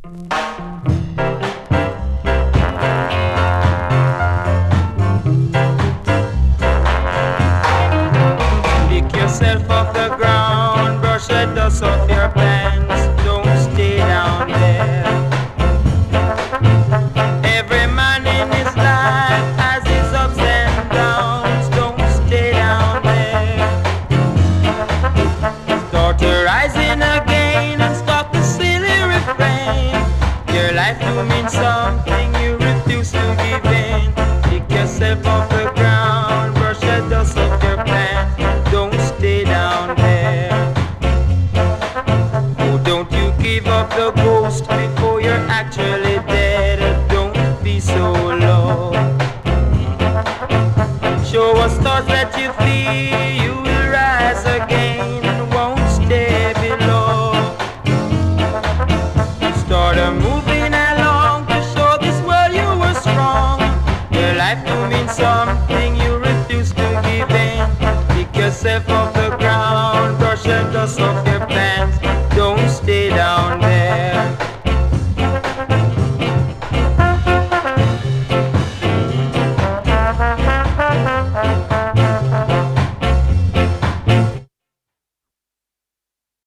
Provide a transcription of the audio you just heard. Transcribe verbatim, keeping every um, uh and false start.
Pick yourself off the ground, brush the dust off your pants, don't stay down there. Every man in his life has his ups and downs, don't stay down there. Start to rising again and stop the silly refrain. Your life do mean something, you refuse to give in. Pick yourself off the ground, brush the dust off your pants, don't stay down there. Oh, don't you give up the ghost before you're actually dead. Don't be so low. Show us thoughts that you feel, you will rise again and won't stay below. Start a moving along to show this world you were strong. Your life do mean something,